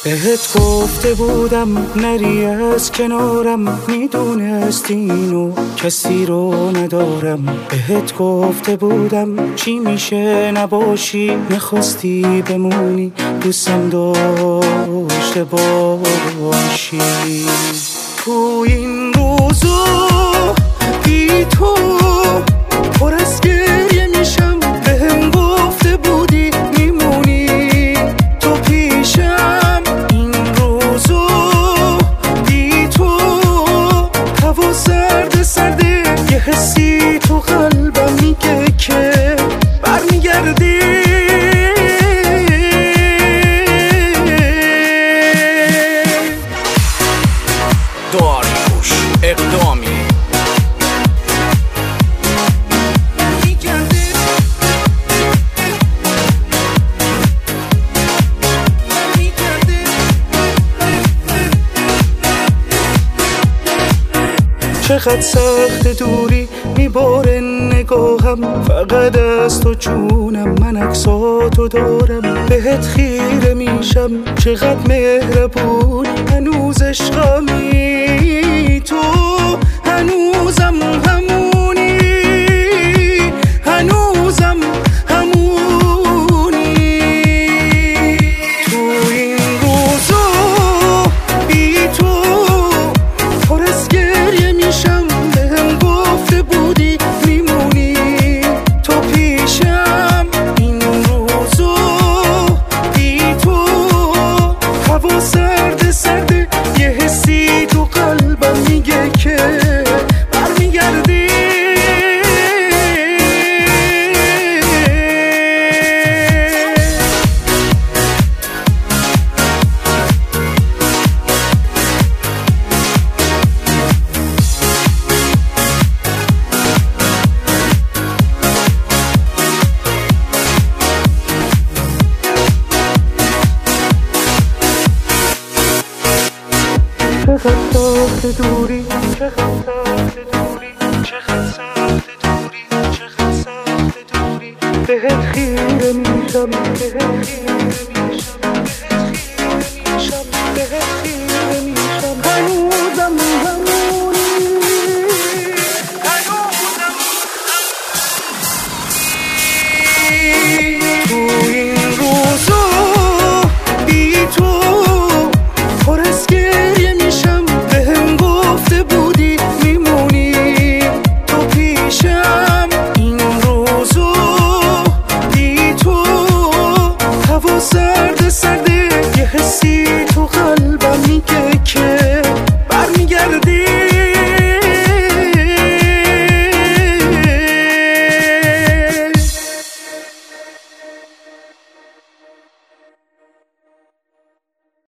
بهت گفته بودم نری از کنارم، میدونستی اینو کسی رو ندارم. بهت گفته بودم چی میشه نباشی، نخواستی بمونی دوستم داشته باشی. تو این روزو بی تو پر از گریه میشم، بهم گفته بودی میمونی تو پیشم. این روزو بی تو هوا سرد سرده، یه حسی تو قلبم میگه که برمیگردی. داریوش اقدامی چقدر سخت دوری میباره نگاهم، فقط از تو جونم من عکساتو دارم. بهت خیره میشم چقدر مهربونی، هنوز عشقمی تو هنوزم همونی، هنوزم همونی. تو این روزو بی تو پر از گریه میشم، بهم گفته بودی میمونی تو پیشم. این روزو بی تو هوا سرد سرده، یه حسی تو قلبم میگه که برمیگردی. چقدر سخت دوری، چقدر سخت دوری، چقدر سخت دوری، چقدر سخت دوری. بهت خیره میشم، بهت خیره